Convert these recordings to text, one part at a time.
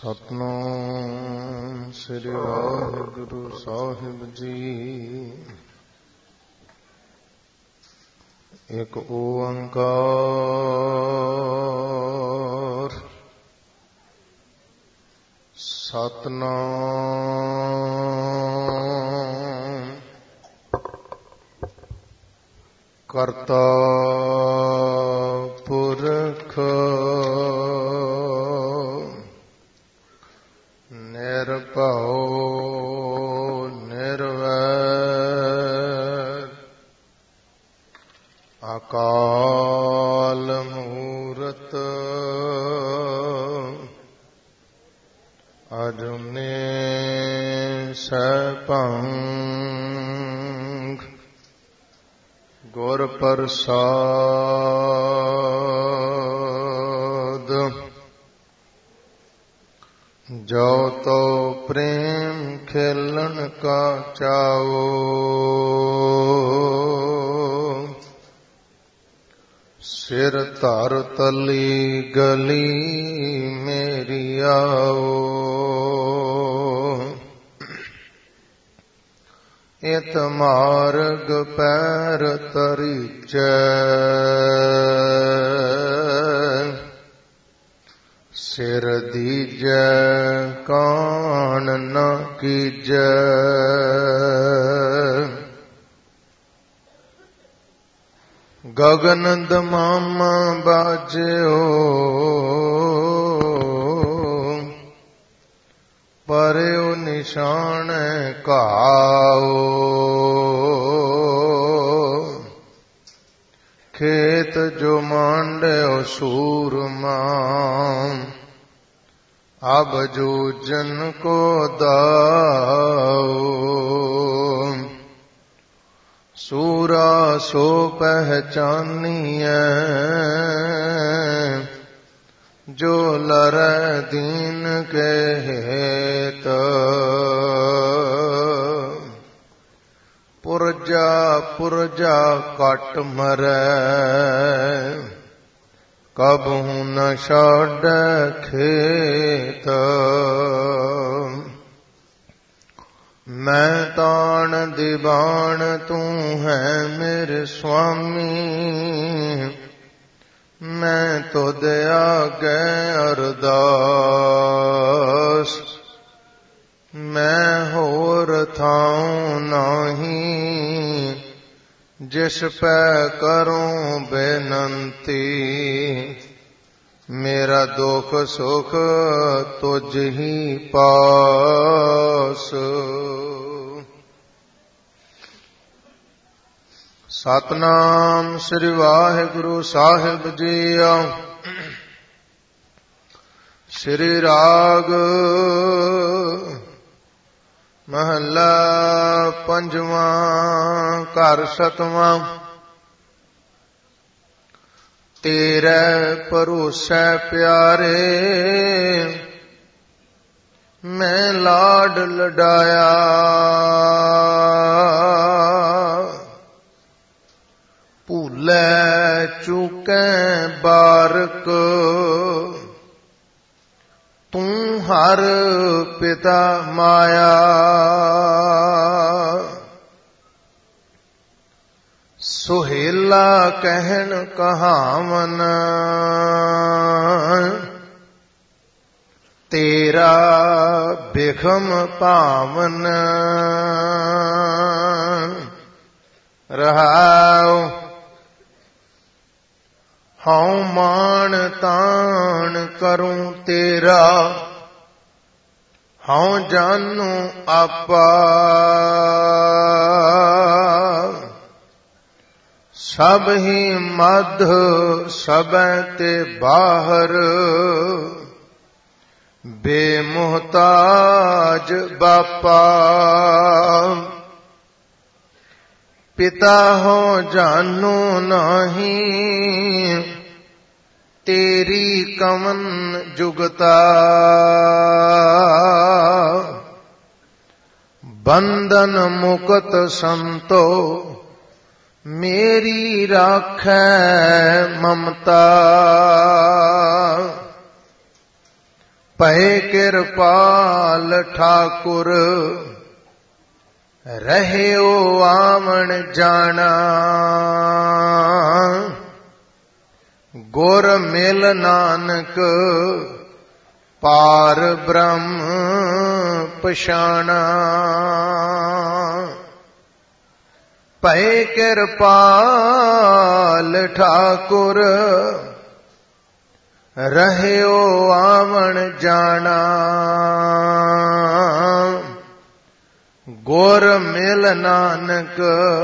ਸਤਿਨਾਮ ਸ੍ਰੀ ਵਾਹਿਗੁਰੂ ਸਾਹਿਬ ਜੀ। ਇੱਕ ਓੰਕਾਰ ਸਤਿਨਾਮ ਕਰਤਾ ਪੁਰਖ ਨਿਰਭਉ ਨਿਰਵੈਰ ਅਕਾਲ ਮੂਰਤ ਅਜੂਨੀ ਸੈਭੰ ਗੁਰ ਪ੍ਰਸਾਦ। ਜੋ ਤੋ ਪ੍ਰੇਮ ਖੇਲਣ ਕਾ ਚਾਓ ਸਿਰ ਧਰ ਤਲੀ ਗਲੀ ਮੇਰੀ ਆਓ। ਇਤ ਮਾਰਗ ਪੈਰ ਤਰੀਚੈ ਸਿਰ ਦੀਜੈ ਕਾਣ ਨ ਕੀਜੈ। ਗਗਨ ਦਮਾਮਾ ਬਾਜਿਓ ਪਰਿਉ ਨਿਸ਼ਾਨ ਘਾਓ। ਖੇਤ ਜੋ ਮਾਂਡਿਓ ਸੂਰਮਾ ਅਬ ਜੂਝਨ ਕੋ ਦਾਓ। ਸੂਰਾ ਸੋ ਪਹਿਚਾਨੀਐ ਜੋ ਲਰੈ ਦੀਨ ਕੇ ਹੇਤ। ਪੁਰਜਾ ਪੁਰਜਾ ਘਟ ਮਰੈ ਕਬਹੁ ਨ ਛਾਡੈ ਖੇਤ। ਮੈਂ ਤਾਣ ਦੀਵਾਨ ਤੂੰ ਹੈ ਮੇਰੇ ਸੁਆਮੀ ਮੈਂ ਤੁਧ ਆਗੇ ਅਰਦਾਸ। ਮੈਂ ਹੋਰ ਥਾਉ ਨਾਹੀ ਜਿਸ ਪੈ ਕਰੂੰ ਬੇਨੰਤੀ। ਮੇਰਾ ਦੁਖ ਸੁਖ ਤੁਝ ਹੀ ਪਾਸ। ਸਤਿਨਾਮ ਸ੍ਰੀ ਵਾਹਿਗੁਰੂ ਸਾਹਿਬ ਜੀਓ। ਸ੍ਰੀ ਰਾਗ ਮਹੱਲਾ ਪੰਜਵਾਂ ਘਰ ਸਤਵਾਂ। ਤੇਰੇ ਭਰੋਸੈ ਪਿਆਰੇ ਮੈਂ ਲਾਡ ਲਡਾਇਆ। ਭੂਲੇ ਚੂਕੈ ਬਾਰਕ ਤੂੰ ਹਰ ਪਿਤਾ ਮਾਇਆ। ਸੁਹੇਲਾ ਕਹਿਣ ਕਹਾਵਨ ਤੇਰਾ ਬਿਖਮ ਭਾਵਨ। ਰਹਾਉ ਹਉ ਮਾਣ ਤਾਣ ਕਰੂੰ ਤੇਰਾ ਹਉ ਜਾਨੂ ਆਪਾ। ਸਭ ਹੀ ਮਧ ਸਭੈ ਤੇ ਬਾਹਰ ਬੇਮੁਹਤਾਜ ਬਾਪਾ। ਪਿਤਾ ਹੋ ਜਾਨੂ ਨਾਹੀ ਤੇਰੀ ਕਵਨ ਜੁਗਤਾ। ਬੰਧਨ ਮੁਕਤ ਸੰਤੋ ਮੇਰੀ ਰਾਖੈ ਮਮਤਾ। ਭੈ ਭਏ ਕਿਰਪਾਲ ਠਾਕੁਰ ਰਹਿਓ ਆਵਣ ਜਾਣਾ ਗੁਰ ਮਿਲ ਨਾਨਕ ਪਾਰ ਬ੍ਰਹਮ ਪਛਾਣਾ ਭਏ ਕਿਰਪਾਲ ਠਾਕੁਰ ਰਹਿਓ ਆਵਣ ਜਾਣਾ ਗੁਰ ਮਿਲ ਨਾਨਕ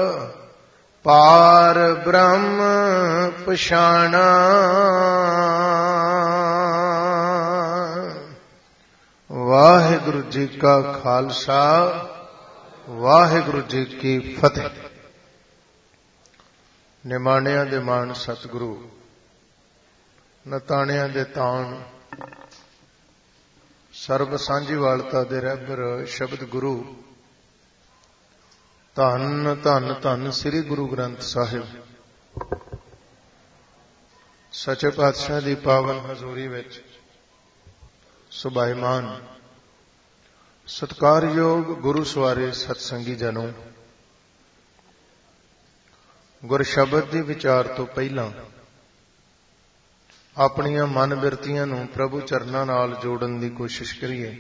ਪਾਰ ਬ੍ਰਹਮ ਪਛਾਣਾ ਵਾਹਿਗੁਰੂ ਜੀ ਕਾ ਖਾਲਸਾ ਵਾਹਿਗੁਰੂ ਜੀ ਕੀ ਫਤਿਹ। ਨਿਮਾਣਿਆਂ ਦੇ ਮਾਣ ਸਤਿਗੁਰੂ ਨਤਾਣਿਆਂ ਦੇ ਤਾਣ ਸਰਬ ਸਾਂਝੀਵਾਲਤਾ ਦੇ ਰਹਿਬਰ ਸ਼ਬਦ ਗੁਰੂ ਧੰਨ ਧੰਨ ਧੰਨ ਸ੍ਰੀ ਗੁਰੂ ਗ੍ਰੰਥ ਸਾਹਿਬ ਸੱਚੇ ਪਾਤਸ਼ਾਹ ਦੀ ਪਾਵਨ ਹਜ਼ੂਰੀ ਵਿੱਚ ਸੁਭਾਈਮਾਨ ਸਤਿਕਾਰਯੋਗ ਗੁਰੂ ਸਵਾਰੇ ਸਤਸੰਗੀ ਜਨੋ, ਗੁਰ ਸ਼ਬਦ ਦੀ ਵਿਚਾਰ ਤੋਂ ਪਹਿਲਾਂ ਆਪਣੀਆਂ ਮਨ ਬਿਰਤੀਆਂ ਨੂੰ ਪ੍ਰਭੂ ਚਰਨਾਂ ਨਾਲ ਜੋੜਨ ਦੀ ਕੋਸ਼ਿਸ਼ ਕਰੀਏ।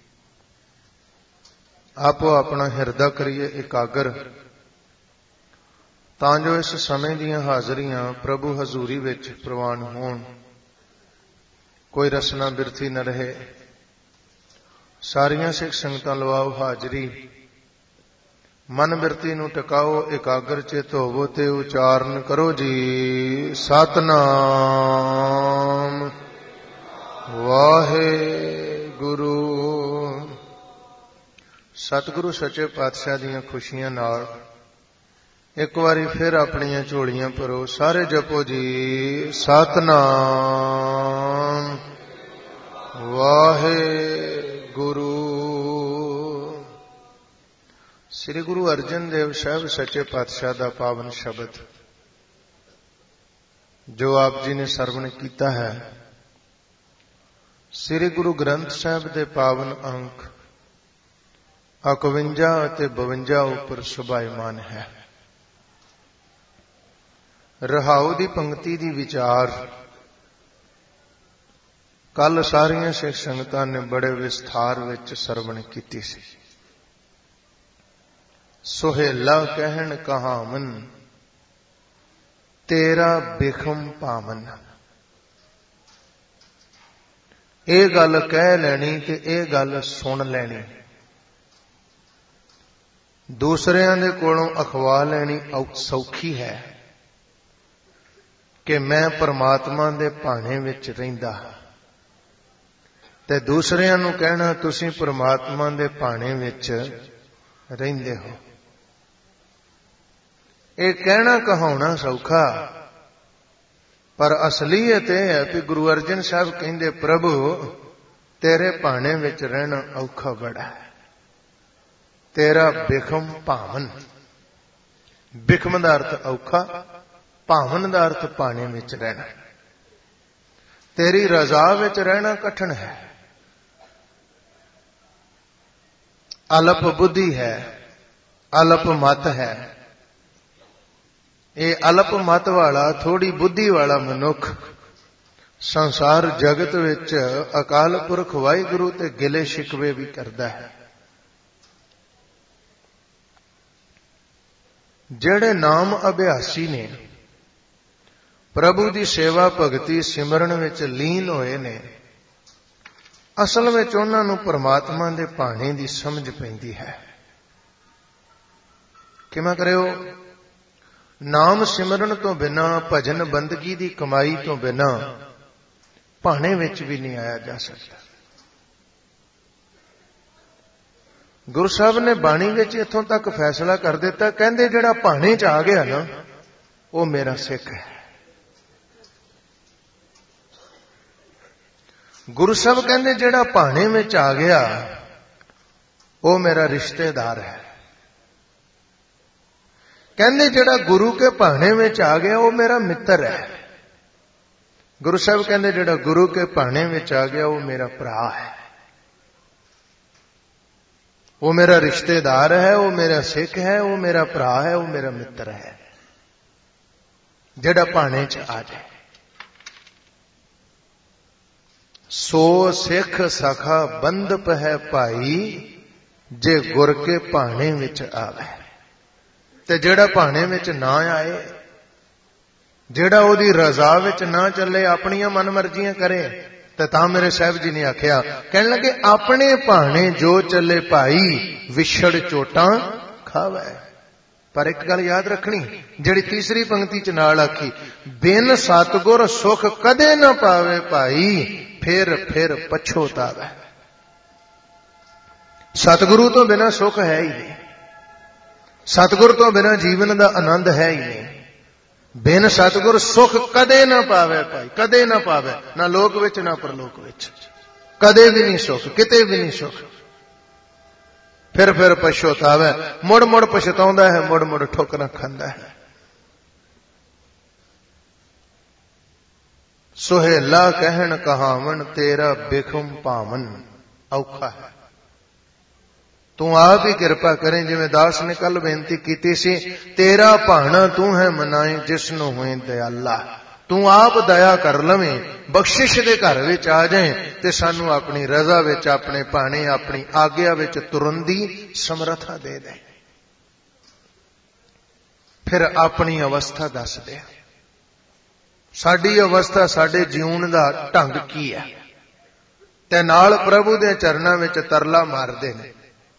ਆਪੋ ਆਪਣਾ ਹਿਰਦਾ ਕਰੀਏ ਇਕਾਗਰ, ਤਾਂ ਜੋ ਇਸ ਸਮੇਂ ਦੀਆਂ ਹਾਜ਼ਰੀਆਂ ਪ੍ਰਭੂ ਹਜ਼ੂਰੀ ਵਿੱਚ ਪ੍ਰਵਾਨ ਹੋਣ, ਕੋਈ ਰਸਨਾ ਬਿਰਥੀ न ਰਹੇ। ਸਾਰੀਆਂ ਸਿੱਖ ਸੰਗਤਾਂ ਲਵਾਓ ਹਾਜ਼ਰੀ, ਮਨ ਬਿਰਤੀ ਨੂੰ ਟਿਕਾਓ, ਇਕਾਗਰ ਚਿਤ ਹੋਵੋ ਤੇ ਉਚਾਰਨ ਕਰੋ ਜੀ ਸਤਿਨਾਮ ਵਾਹਿਗੁਰੂ। ਸਤਿਗੁਰੂ ਸੱਚੇ ਪਾਤਸ਼ਾਹ ਦੀਆਂ ਖੁਸ਼ੀਆਂ ਨਾਲ ਇੱਕ ਵਾਰੀ ਫਿਰ ਆਪਣੀਆਂ ਝੋਲੀਆਂ ਭਰੋ, ਸਾਰੇ ਜਪੋ ਜੀ ਸਤਿਨਾਮ ਵਾਹਿਗੁਰੂ। ਸ੍ਰੀ ਗੁਰੂ ਅਰਜਨ ਦੇਵ ਸਾਹਿਬ ਸੱਚੇ ਪਾਤਸ਼ਾਹ ਦਾ ਪਾਵਨ ਸ਼ਬਦ ਜੋ ਆਪ ਜੀ ਨੇ ਸਰਵਣ ਕੀਤਾ ਹੈ, ਸ੍ਰੀ ਗੁਰੂ ਗ੍ਰੰਥ ਸਾਹਿਬ ਦੇ ਪਾਵਨ ਅੰਕ 51 ਅਤੇ 52 ਉੱਪਰ ਸੁਭਾਈਮਾਨ ਹੈ। ਰਹਾਉ ਦੀ ਪੰਕਤੀ ਦੀ ਵਿਚਾਰ ਕੱਲ ਸਾਰੀਆਂ ਸਿੱਖ ਸੰਗਤਾਂ ਨੇ ਬੜੇ ਵਿਸਥਾਰ ਵਿੱਚ ਸਰਵਣ ਕੀਤੀ ਸੀ। ਸੁਹੇਲਾ ਕਹਿਣ ਕਹਾਵਨ ਤੇਰਾ ਬਿਖਮ ਪਾਵਨ। ਇਹ ਗੱਲ ਕਹਿ ਲੈਣੀ ਤੇ ਇਹ ਗੱਲ ਸੁਣ ਲੈਣੀ, ਦੂਸਰਿਆਂ ਦੇ ਕੋਲੋਂ ਅਖਵਾ ਲੈਣੀ ਸੌਖੀ ਹੈ ਕਿ ਮੈਂ ਪਰਮਾਤਮਾ ਦੇ ਭਾਣੇ ਵਿੱਚ ਰਹਿੰਦਾ, ਤੇ ਦੂਸਰਿਆਂ ਨੂੰ ਕਹਿਣਾ ਤੁਸੀਂ ਪਰਮਾਤਮਾ ਦੇ ਭਾਣੇ ਵਿੱਚ ਰਹਿੰਦੇ ਹੋ। ਇਹ ਕਹਿਣਾ ਕਹਾਉਣਾ ਸੌਖਾ, ਪਰ ਅਸਲੀਅਤ ਇਹ ਹੈ ਕਿ ਗੁਰੂ ਅਰਜਨ ਸਾਹਿਬ ਕਹਿੰਦੇ ਪ੍ਰਭੂ ਤੇਰੇ ਭਾਣੇ ਵਿੱਚ ਰਹਿਣਾ ਔਖਾ ਬੜਾ ਹੈ। ਤੇਰਾ ਬਿਖਮ ਭਾਵਨ, ਬਿਖਮ ਦਾ ਅਰਥ ਔਖਾ, ਭਾਵਨ ਦਾ ਅਰਥ ਭਾਣੇ ਵਿੱਚ ਰਹਿਣਾ। ਤੇਰੀ ਰਜ਼ਾ ਵਿੱਚ ਰਹਿਣਾ ਕਠਿਨ ਹੈ। ਅਲਪ ਬੁੱਧੀ ਹੈ, ਅਲਪ ਮਤ ਹੈ। ਇਹ ਅਲਪ ਮਤ ਵਾਲਾ, ਥੋੜੀ ਬੁੱਧੀ ਵਾਲਾ ਮਨੁੱਖ ਸੰਸਾਰ ਜਗਤ ਵਿੱਚ ਅਕਾਲ ਪੁਰਖ ਵਾਹਿਗੁਰੂ ਤੇ ਗਿਲੇ ਸ਼ਿਕਵੇ ਵੀ ਕਰਦਾ ਹੈ। ਜਿਹੜੇ ਨਾਮ ਅਭਿਆਸੀ ਨੇ, ਪ੍ਰਭੂ ਦੀ ਸੇਵਾ ਭਗਤੀ ਸਿਮਰਨ ਵਿੱਚ ਲੀਨ ਹੋਏ ਨੇ, ਅਸਲ ਵਿੱਚ ਉਹਨਾਂ ਨੂੰ ਪਰਮਾਤਮਾ ਦੇ ਭਾਣੇ ਦੀ ਸਮਝ ਪੈਂਦੀ ਹੈ। ਕਿਵੇਂ ਕਰਿਓ? ਨਾਮ ਸਿਮਰਨ ਤੋਂ ਬਿਨਾਂ, ਭਜਨ ਬੰਦਗੀ ਦੀ ਕਮਾਈ ਤੋਂ ਬਿਨਾਂ ਭਾਣੇ ਵਿੱਚ ਵੀ ਨਹੀਂ ਆਇਆ ਜਾ ਸਕਦਾ। ਗੁਰੂ ਸਾਹਿਬ ਨੇ ਬਾਣੀ ਵਿੱਚ ਇੱਥੋਂ ਤੱਕ ਫੈਸਲਾ ਕਰ ਦਿੱਤਾ, ਕਹਿੰਦੇ ਜਿਹੜਾ ਭਾਣੇ 'ਚ ਆ ਗਿਆ ਨਾ ਉਹ ਮੇਰਾ ਸਿੱਖ ਹੈ। ਗੁਰੂ ਸਾਹਿਬ ਕਹਿੰਦੇ ਜਿਹੜਾ ਭਾਣੇ ਵਿੱਚ ਆ ਗਿਆ ਉਹ ਮੇਰਾ ਰਿਸ਼ਤੇਦਾਰ ਹੈ। ਕਹਿੰਦੇ ਜਿਹੜਾ ਗੁਰੂ ਕੇ ਭਾਣੇ ਵਿੱਚ ਆ ਗਿਆ ਉਹ ਮੇਰਾ ਮਿੱਤਰ ਹੈ। ਗੁਰੂ ਸਾਹਿਬ ਕਹਿੰਦੇ ਜਿਹੜਾ ਗੁਰੂ ਕੇ ਭਾਣੇ ਵਿੱਚ ਆ ਗਿਆ ਉਹ ਮੇਰਾ ਭਰਾ ਹੈ। वो मेरा रिश्तेदार है, वो मेरा सिख है, वो मेरा भरा है, वो मेरा मित्र है, जिहड़ा भाणे च आ जाए। सो सिख सखा बंधप है भाई, जे गुर के भाणे विच आवे। ते जिहड़ा भाणे विच ना आए, जिहड़ा ओदी रजा विच ना चले, अपनियां मनमर्जियां करे, तो मेरे साहब जी ने आख्या, कहने लगे अपने भाणे जो चले भाई, विछड़ चोटां खावे। पर एक गल याद रखनी, जिहड़ी तीसरी पंक्ति च नाल आखी, बिन सतगुर सुख कदे ना पावे भाई, फिर पछोतावे। सतगुरु तो बिना सुख है ही नहीं, सतगुर तो बिना जीवन का आनंद है ही नहीं। बिन सतगुर सुख कदे ना पावे भाई, कदे ना पावे, ना लोक विच ना परलोक विच, कदे भी नहीं सुख, किते भी नहीं सुख। फिर पछतावे, मुड़ मुड़ पछताउंदा है, मुड़ मुड़ ठोकरां खांदा है। सुहेला कहन कहावन, तेरा बिखम पावन औखा है। तू आप ही कृपा करें, जिवें दास ने कल बेनती की सी, तेरा भाणा तू है मनाए जिसनों हुए दयाला। तू आप दया कर लवें, बख्शिश दे घर विच आ जाए, ते सानू अपनी रजा विच, अपने भाणे, अपनी आग्या विच तुरन दी समर्था दे दे। फिर अपनी अवस्था दस दे, साडी अवस्था, साडे जीवन दा ढंग की है, ते नाल प्रभु दे चरणां विच तरला मारदे ने,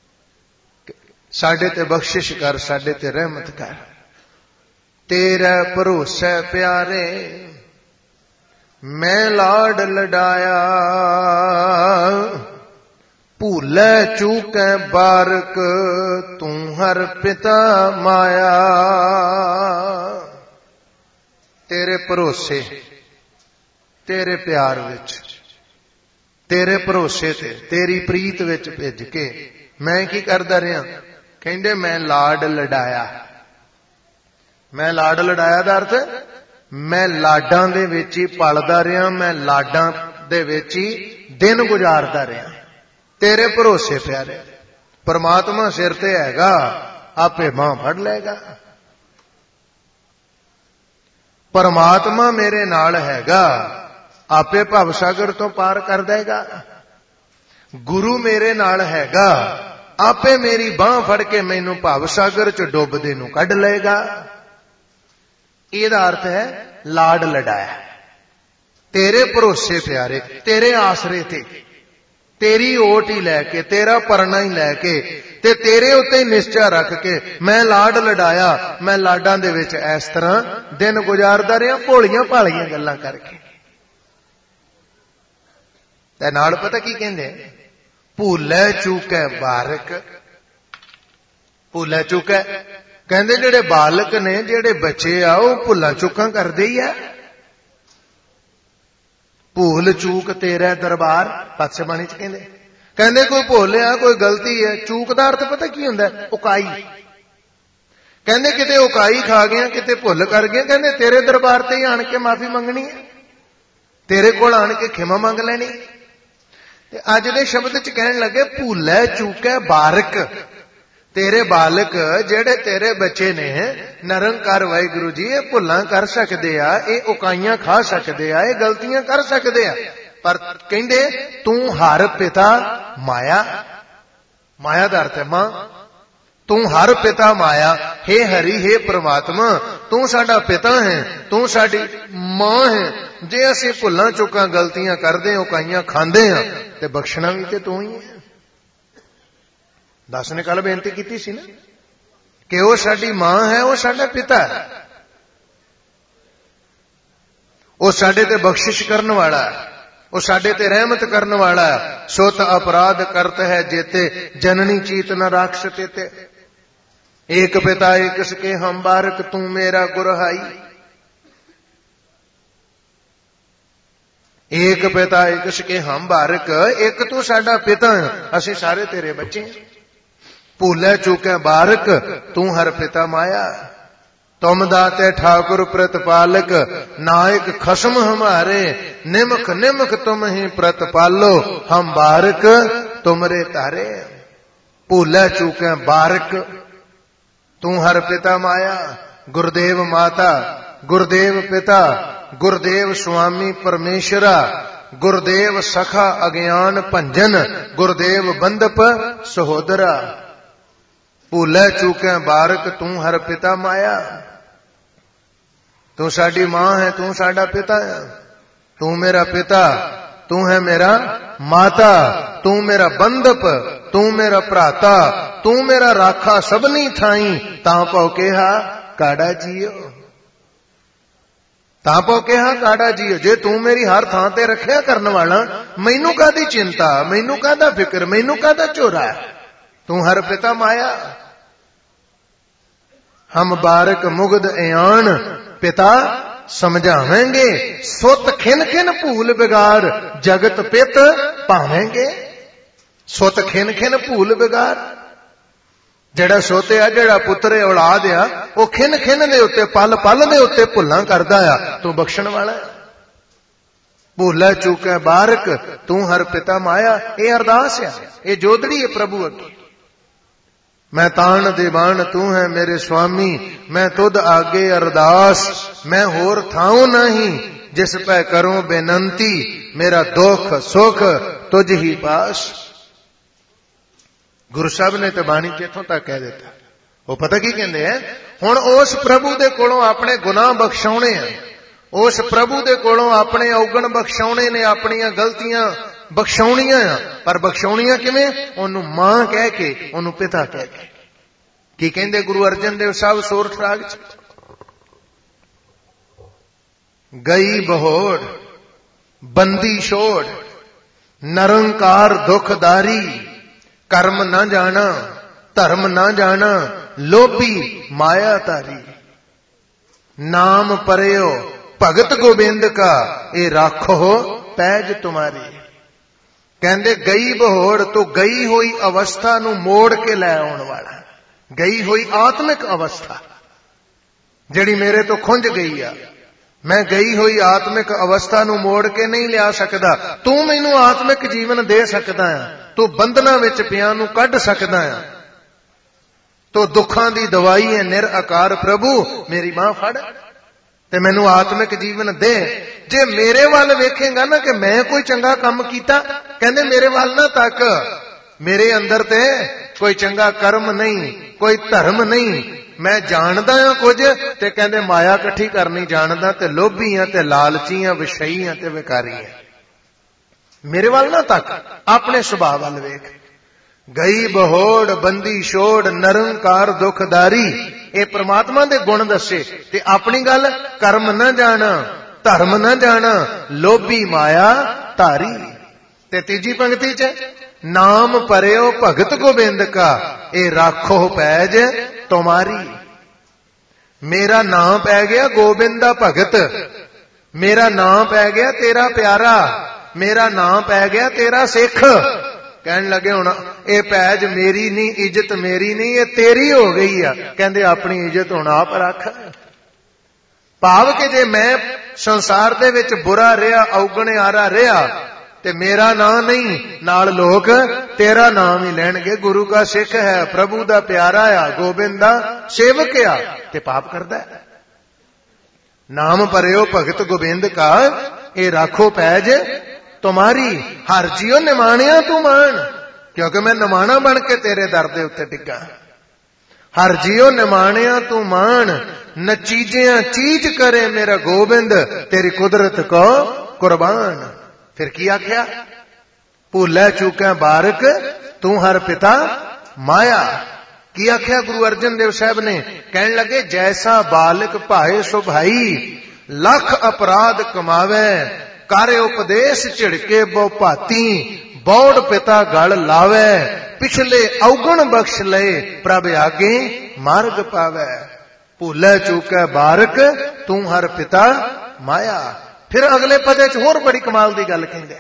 साडे ते बख्शिश कर, साडे ते रहमत कर। तेरा भरोसे प्यारे मैं लाड लडाया, भूले चूके बारक तू हर पिता माया। तेरे भरोसे, तेरे प्यार विच, तेरे भरोसे ते, तेरी प्रीत विच भेज के मैं की करदा रहा, कहंदे मैं लाड लडाया। मैं लाड लडाया दा अर्थ, मैं लाडां दे विच ही पलदा रहा, मैं लाडां दे विच ही दिन गुजारदा रहा। तेरे भरोसे प्यारे, परमात्मा सिर ते हैगा, आपे बांह फड़ लेगा। परमात्मा मेरे नाल हैगा, आपे भवसागर तो पार कर देगा। गुरु मेरे नाल हैगा, आपे मेरी बांह फड़ के मैनू भवसागर च डुबदे नू कढ लेगा। ਇਹਦਾ अर्थ है लाड लडाया। तेरे भरोसे प्यारे, तेरे आसरे थे, तेरी ओट ही लैके, तेरा परना ही लैके, ते तेरे उत्ते निश्चय रख के मैं लाड लडाया। मैं लाडां दे विच इस तरह दिन गुजारदा रहा, भोलियां भालियां गल्लां करके। ते नाल पता की कहंदे, भूले चूके बारक। भूले चूके कहंदे जेड़े बालक ने, जेड़े बच्चे आ, वो भुल्लां चूकां करदे ही आ। भूल चूक तेरा दरबार, पातशाह बाणी च कहंदे, कहंदे कोई भुल आ, कोई गलती है। चूक दा अर्थ पता की हुंदा है? उकाई। कहंदे किते उकाई खा गया, किते भुल कर गया, कहंदे तेरे दरबार ते ही आण के माफी मंगनी है, तेरे कोल आण के खिमा मंग लेनी। ते अज दे शब्द च कहण लगे, भूले चूके बारक। तेरे बालक जेड़े तेरे बच्चे ने, निरंकार वाहिगुरु जी, ये भुल्लां कर सकदे आ, ये उकाइयां खा सकदे आ, ये गलतियां कर सकदे आ, पर कहंदे तू हर पिता माया। माया दा अर्थ है मां। तू हर पिता माया। हे हरि, हे परमात्मा, तू साडा पिता है, तू साडी मां है। जे असीं भुल्लां चुकां गलतियां करदे, उकाइयां खांदे आ, ते बख्शना भी ते तू ही है। दास ने कल बेनती की सी ना कि वो साडी मां है, वो साडा पिता है, वो साडे ते बख्शिश करने वाला है, वो साडे ते रहमत करने वाला है। सोत अपराध करत है जेते, जननी चीत न राक्ष तेते। एक पिता एक सके हम बारक, तू मेरा गुरहाई। एक पिता एक सके हम बारक, एक तू साडा पिता है, असीं सारे तेरे बच्चे हैं। भूले चूके बारक, तू हर पिता माया। तुम दाते ठाकुर प्रतिपालक, नायक खसम हमारे। निमख निमख तुम ही प्रतिपालो, हम बारक तुमरे तारे। भूलै चूकै बारक तू हर पिता माया। गुरुदेव माता, गुरुदेव पिता, गुरुदेव स्वामी परमेश्वरा, गुरुदेव सखा अज्ञान भंजन, गुरुदेव बंदप सहोदरा। भूलै चूकै बारक तू हर पिता माया। तू साडी मां है, तू साडा पिता है। तू मेरा पिता, तू है मेरा माता, तू मेरा बंदप, तू मेरा भ्राता, तू मेरा राखा सबनी थाई। तां पौ कहा काड़ा जियो, तां पौ कहा काड़ा जियो। जे तू मेरी हर थां ते रखिया करन वाला, मैनू कादी चिंता, मैनू कादा फिक्र, मैनू कादा झोरा। तू हर पिता माया। हम बारक मुगद अयान पिता समझावेंगे। सुत खिन खिन भूल बिगार, जगत पित पावेंगे। सुत खिन खिन भूल बिगार, जेड़ा सोते आ, जेड़ा पुत्र औलाद आ, वो खिन खिन दे उत्ते, पल पल दे उत्ते भुल्लां करदा आ। तू बख्शण वाला है। भूलै चूकै बारक तू हर पिता माया। ये अरदास है, ये जोदड़ी है प्रभु अगे। मैं तान दीवान तू है मेरे स्वामी, मैं तुद आगे अरदास। मैं होर थाऊं नहीं जिस पे करूं बेनंती, मेरा दुख सुख तुझ ही पास। गुरु साहब ने तो बाणी च इथों तक कह दिता। वो पता की कहते हैं, हुण उस प्रभु दे कोलों अपने गुनाह बख्शाउणे हैं, उस प्रभु दे कोलों अपने अवगण बख्शाउणे ने, अपनियां गलतियां बख्शाउणियां। पर बख्शाउणियां किवें? ओनू मां कह के, ओनू पिता कह के। की कहंदे गुरु अर्जन देव साहब सोरठ राग च? गई बहोड़ बंदी छोड़, निरंकार दुखदारी। कर्म न जाना धर्म न जाना, लोभी माया तारी। नाम परयो भगत गोबिंद का, ए राखो पैज तुम्हारी। कहंदे गई बहोड़, तो गई हुई अवस्था नू मोड़ के लै आउण वाला। गई हुई आत्मिक अवस्था जिहड़ी मेरे तो खुंज गई आ, मैं गई हुई आत्मिक अवस्था नू मोड़ के नहीं लिया सकदा। तू मैनू आत्मिक जीवन दे सकदा है, तू बंधना विच पियां नू कढ सकदा है। तो दुखां दी दवाई है निराकार प्रभु, मेरी मां फड़ ते मैनू आत्मिक जीवन दे। जे मेरे वाल वेखेगा ना कि मैं कोई चंगा काम कीता, कहंदे मेरे वाल ना तक, मेरे अंदर ते कोई चंगा कर्म नहीं, कोई धर्म नहीं। मैं जानदा हां कुछ, ते कहंदे माया इकट्ठी करनी जानदा, ते लोभी हां, ते लालची हां, विषयी हां, ते विकारी हां। मेरे वाल ना तक, अपने सुभाव वाल वेख। गई बहोड़ बंदी छोड़, निरंकार दुखदारी। ये परमात्मा दे गुण दसे, ते अपनी गल कर्म न जाना धर्म न जाना, लोभी माया धारी। ते तीजी पंक्ति च नाम परयो भगत गोबिंद का, ए राखो पैज तुम्हारी। मेरा नाम पै गया गोबिंद दा भगत, मेरा नाम पै गया तेरा प्यारा, मेरा नाम पै गया तेरा सिख। कहन लगे हुण ये पैज मेरी नहीं, इज्जत मेरी नहीं, ये तेरी हो गई है। कहंदे अपनी इज्जत हुण आप रख। भाव कि जे मैं संसार दे विच बुरा रहा, अवगणे आरा रहा, ते मेरा नाम नहीं, नाल लोग तेरा नाम ही लैणगे। गुरु का सिख है, प्रभु दा प्यारा आ, गोबिंद दा सेवक आ, ते पाप करदा है। नाम परयो भगत गोबिंद का, ए राखो पैज तुम्हारी। हर जियो निमाणिया तू मान, क्योंकि मैं निमाणा बन के तेरे दर दे उत्ते टिका। हर जियो निमाणिया तू मान, नचीजिया चीज करे मेरा गोबिंद, तेरी कुदरत को कुर्बान। फिर की आख्या? भूलै चूकै बारक तू हर पिता माया। की आख्या गुरु अर्जन देव साहब ने? कहन लगे जैसा बालक भाए सो भाई, लख अपराध कमावे, कर उपदेश झिड़के बहु भाती, बौड़ पिता गल लावे, पिछले अवगुण बख्श ले, प्रभ आगे मार्ग पावे। भूलै चूकै बारक तू हर पिता माया। फिर अगले पदे च होर बड़ी कमाल की गल कहंदे,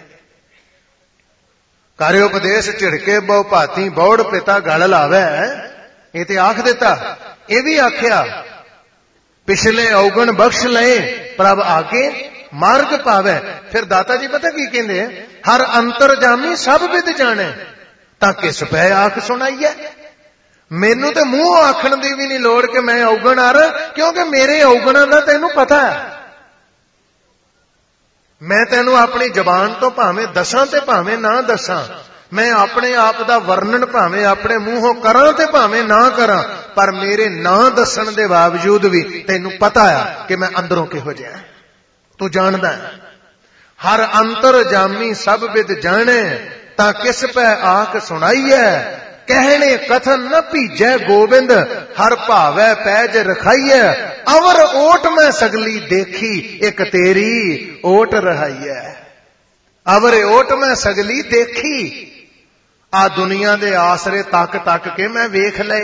कर उपदेश झिड़के बहु भाती, बौड़ पिता गल लावे। ये ते आख दिता, ये भी आख्या पिछले अवगुण बख्श ले, प्रभ आगे मार्ग पावे। फिर दाता जी पता की कहंदे, हर अंतरजामी सब विद जाने। तां किस पै आख सुनाई है। मैनू तो मूँह आखण की भी नहीं लोड़ कि मैं औगण आ रहा, क्योंकि मेरे औगणा का तैनू पता है। मैं तैनू अपनी जबान तो भावें दसां ते भावें ना दसां, मैं अपने आप का वर्णन भावें अपने मूहों करा ते भावें ना करा, पर मेरे ना दसन के बावजूद भी तैनू पता है कि मैं अंदरों किहो जिहा, तू जानदा है। हर अंतर जामी सब विद जाने, तां किस पै आख सुनाई है। कहने कथन न भीजै गोबिंद, हर भावै पैज रखाइए। अवर ओट मैं सगली देखी, एक तेरी ओट रहाइए। अवर ओट मैं सगली देखी, आ दुनिया दे आसरे तक तक के मैं वेख लए,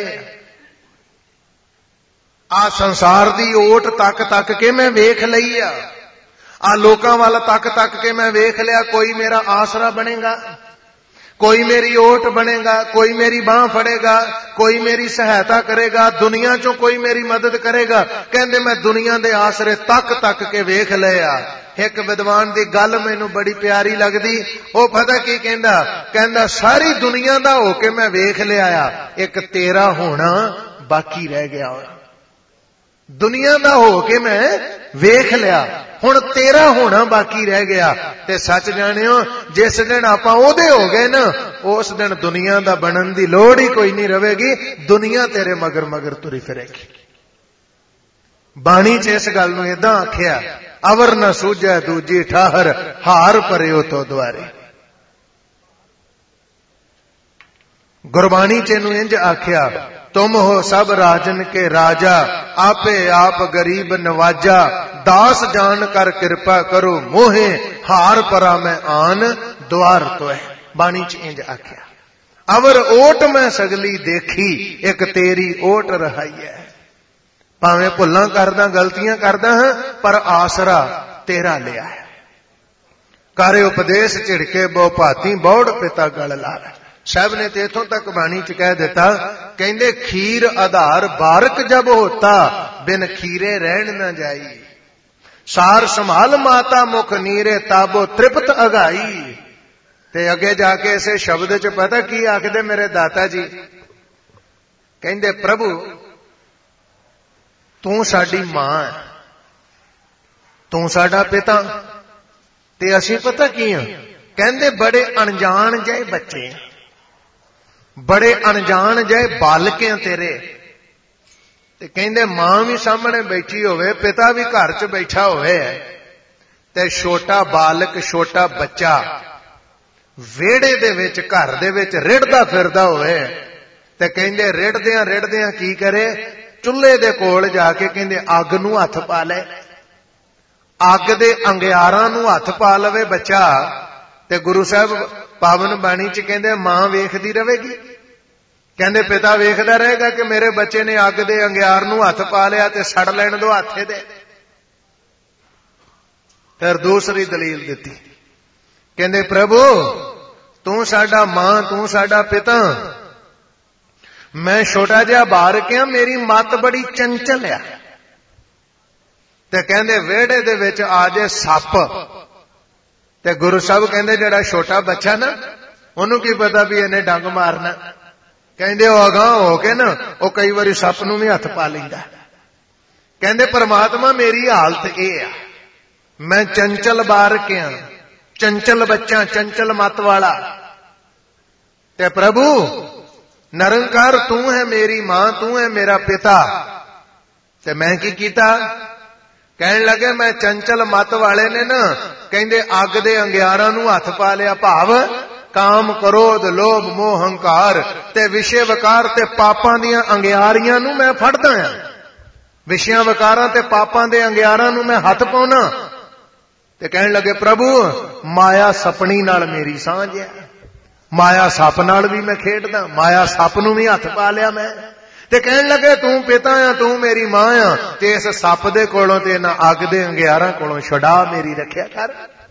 आ संसार दी ओट तक तक के मैं वेख लई आ लोकां वाल तक तक के मैं वेख लिया। कोई मेरा आसरा बनेगा, कोई मेरी ओट बनेगा, कोई मेरी बांह फड़ेगा, कोई मेरी सहायता करेगा, दुनिया चों कोई मेरी मदद करेगा। कहंदे मैं दुनिया दे आसरे तक तक के वेख लिया। एक विद्वान दी गल मैनू बड़ी प्यारी लगदी, वो पता की कहंदा, कहंदा सारी दुनिया दा होके मैं वेख लिया, एक तेरा होना बाकी रह गया। दुनिया दा होके मैं वेख लिया, हुण तेरा होना बाकी रह गया। ते सच जानियो, जिस दिन आपां ओहदे हो गए ना, उस दिन दुनिया दा बनन दी लोड़ ही कोई नहीं रहेगी। दुनिया तेरे मगर मगर तुरी फिरेगी। बाणी च इस गल नूं इदां आखिया, अवर न सूझै दूजी ठाहर, हार परियो तो द्वारे। गुरबाणी च इहनूं इंज आखिया, तुम हो सब राजन के राजा, आपे आप गरीब नवाजा। दास जान कर कृपा करो मोहे, हार परा मैं आन द्वार तो है। बाणी च इंज आख्या, अवर ओट मैं सगली देखी, एक तेरी ओट रहाई है। भावें भुल्लां करदा गलतियां करदा हां, पर आसरा तेरा लिया है। करे उपदेश झिड़के बहु भाती, बौड़ पिता गल लावे। साहब ने तो इथों तक बाणी च कह दिता, कहंदे खीर आधार बारक जब होता, बिन खीरे रहन न जाई। सार संभाल माता मुख नीरे, ताबो तृप्त अगाई। ते अगे जाके इसे शब्द च पता की आखदे मेरे दाता जी, कहंदे प्रभु तू साडी मां है, तू साडा पिता, ते असीं पता की हां। कहंदे बड़े अनजान जे बच्चे, बड़े अनजान जे बालके तेरे। ते कहंदे मां भी सामने बैठी होवे, पिता भी घर च बैठा होवे, ते छोटा बालक छोटा बच्चा वेड़े दे विच घर दे विच रिड़दा फिरदा होवे। ते कहंदे रिड़दियां की करे, चुल्हे दे कोल जाके कहंदे अग नूं हथ पा ले, अग दे अंगियारां नूं हथ पा लवे बच्चा। ते गुरु साहब पावन बाणी च कहंदे मां वेखदी रहेगी, कहंदे पिता वेखदा रहेगा कि मेरे बच्चे ने अग दे अंगियार नूं हथ पा लिया, ते सड़ लैण दो हाथे दे। फिर दूसरी दलील दिती, कहंदे प्रभु तू साडा मां, तू साडा पिता, मैं छोटा जिहा बारक हां, मेरी मत बड़ी चंचल आ। ते कहंदे वेड़े दे विच आ जाए सप, ते गुरु साहब कहंदे जिहड़ा छोटा बच्चा ना, ओनू की पता भी इन्हें डंग मारना। कहंदे ओ अगां हो के ना, ओ कई बारी सप नूं भी हथ पा लैंदा। कहंदे परमात्मा मेरी हालत यह आ, मैं चंचल बारक हां, चंचल बच्चा, चंचल मत वाला। ते प्रभु निरंकार तू है मेरी मां, तू है मेरा पिता, ते मैं की कीता? कहन लगे मैं चंचल मत वाले ने ना, कहंदे अग दे अंगियारां नूं हथ पा लिया। भाव काम क्रोध लोभ मोह हंकार ते विषय वकार ते पापां दियां अंगियारियां नूं मैं फड़दा हां। विषयां वकारां ते पापां दे अंगियारां नूं मैं हथ पाउणा। ते कहन लगे प्रभु माया सपनी नाल मेरी सांझ है, माया सप नाल भी मैं खेडदा, माया सप नूं भी हथ पा लिया मैं। ते कहन लगे तू पिता आ, तू मेरी मां आ, ते इस सप दे कोलों ते इन्हां अग दे अंगियारां कोलों छुड़ा मेरी रखिया कर।